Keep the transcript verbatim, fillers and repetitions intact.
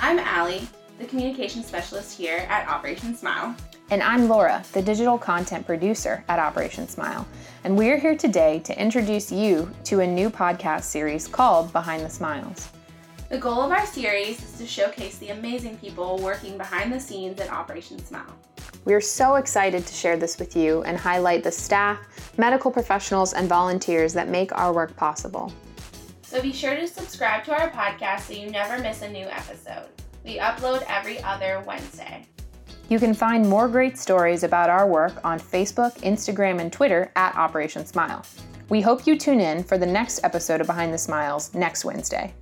I'm Allie, the communication specialist here at Operation Smile. And I'm Laura, the digital content producer at Operation Smile. And we're here today to introduce you to a new podcast series called Behind the Smiles. The goal of our series is to showcase the amazing people working behind the scenes at Operation Smile. We're so excited to share this with you and highlight the staff, medical professionals, and volunteers that make our work possible. So be sure to subscribe to our podcast so you never miss a new episode. We upload every other Wednesday. You can find more great stories about our work on Facebook, Instagram, and Twitter at Operation Smile. We hope you tune in for the next episode of Behind the Smiles next Wednesday.